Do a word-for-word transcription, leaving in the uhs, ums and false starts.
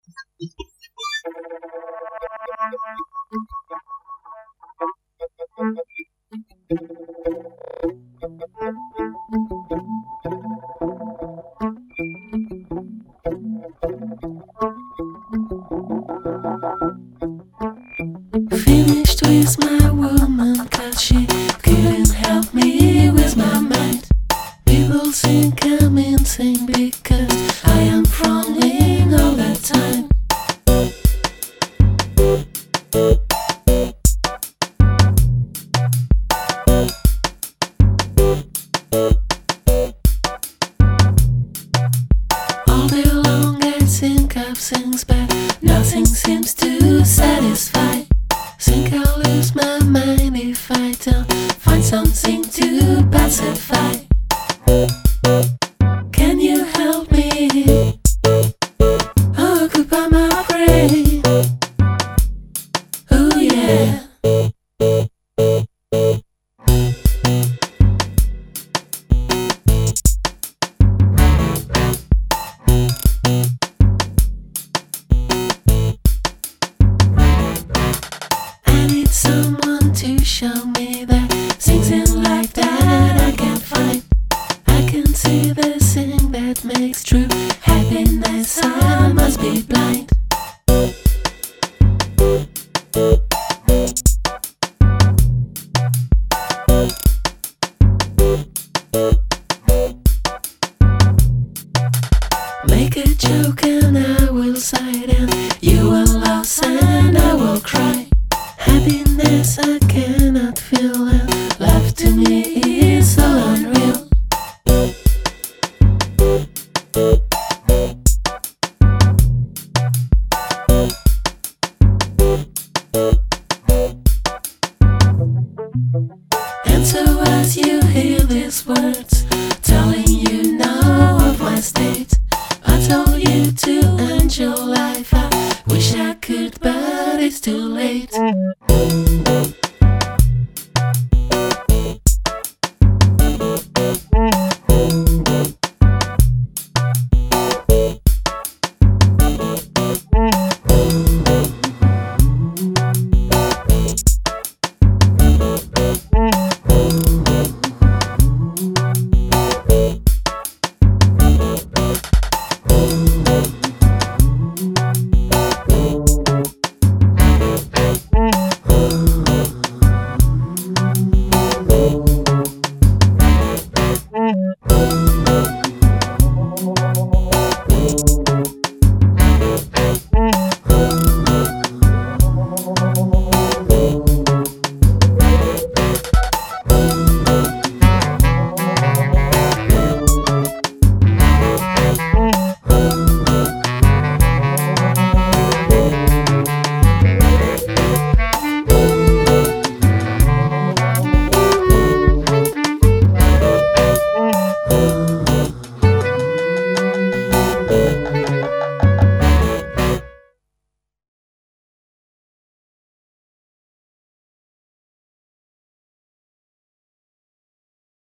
Finished with my woman, cause she couldn't help me with my mind. People think I'm insane because I am frowning all the time. All day long I think of things, but nothing seems to satisfy. Think I'll lose my mind if I don't find something to pacify. Can you help me occupy my brain? Oh yeah. Someone to show me that things in life that I can't find. I can see the thing that makes true happiness. I must be blind. Make a joke and I will sigh, and you will laugh and I will cry. Happiness I cannot feel, and love to me is so unreal. And so as you hear these words telling you now of my state, I told you to enjoy life. I wish I could, but it's too late.